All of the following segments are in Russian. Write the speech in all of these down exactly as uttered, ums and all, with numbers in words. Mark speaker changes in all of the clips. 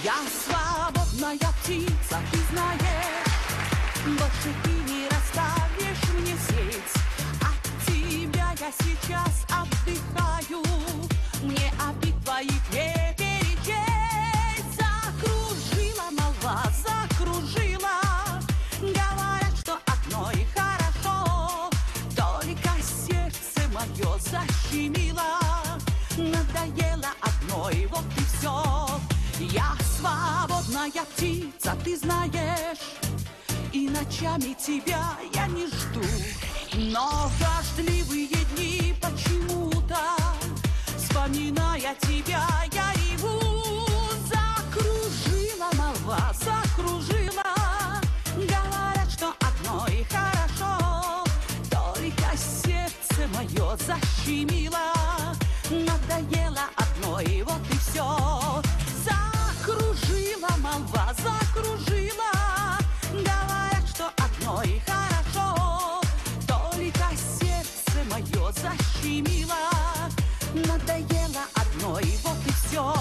Speaker 1: Я свободная птица, ты знаешь, больше ты не расставишь мне сеть. От тебя я сейчас отдыхаю, мне обид твоих не перечесть. Закружила молва, закружила, говорят, что одной хорошо, только сердце мое защемило. Надоело одной, вот и все. Я свободная птица, ты знаешь, и ночами тебя я не жду. Но в дождливые дни почему-то, вспоминая тебя, я реву. Закружила молва, закружила, говорят, что одной хорошо, только сердце мое защемило. Надоело одной, вот и все. Закружила молва, закружила, говорят, что одной хорошо, только сердце мое защемило. Надоело одной, вот и все.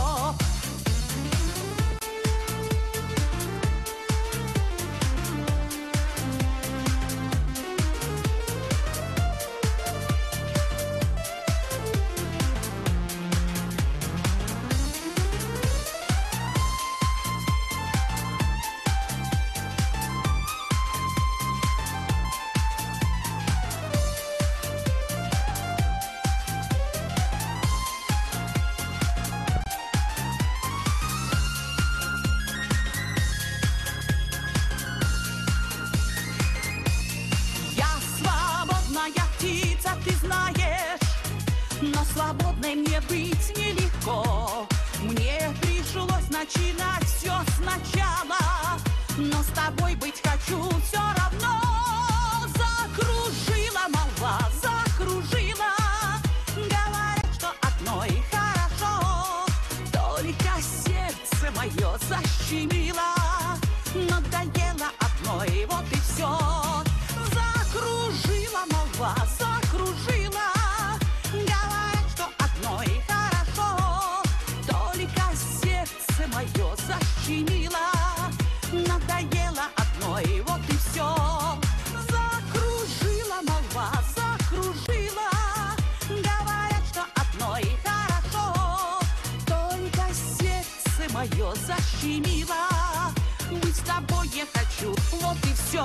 Speaker 1: Птица, ты знаешь, но свободной мне быть нелегко. Мне пришлось начинать все сначала, но с тобой быть хочу все равно. Закружила молва, закружила, говорят, что одной хорошо, только сердце мое защемило. Надоело одной, вот и все. Закружила молва, закружила, говорят, что одной хорошо, только сердце мое защемило. Надоело одной, вот и все. Закружила молва, закружила, говорят, что одной хорошо, только сердце мое защемило. Быть с тобой я хочу, вот и все.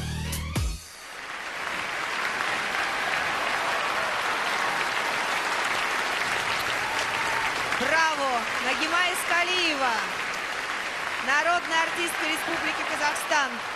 Speaker 2: Браво! Нагима Искалиева, народная артистка Республики Казахстан.